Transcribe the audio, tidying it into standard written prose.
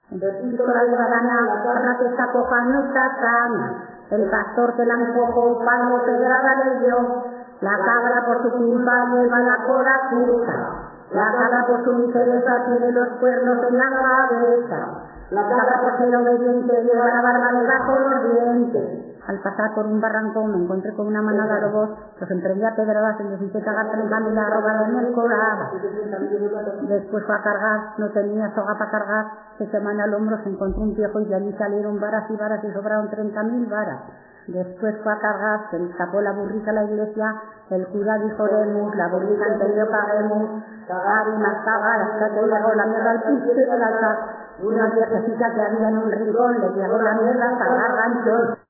Repito la guadana, la que está cojando sana. El pastor que la empujó, palo pedrada le dio. La cabra por su culpa lleva la cola curta. La cabra por su miseria tiene los cuernos en la cabeza. La cabra por ser obediente lleva la barba debajo los dientes. Al pasar por un barranco me encontré con una manada de lobos, los emprendí a pedradas en 17 gatas en cambio la roba de mi colada. Después fue a cargar, no tenía soga para cargar, se semana al hombro se encontró un viejo y de allí salieron varas y sobraron 30.000 varas. Después fue a cargar, se escapó la burrita a la iglesia, el cura dijo oremos, la burrita anterior paguemos, cagar y más cagar hasta que llegó la mierda al piso del altar. Una viejecita que había en un rincón le llegó la mierda a cargar ganchos.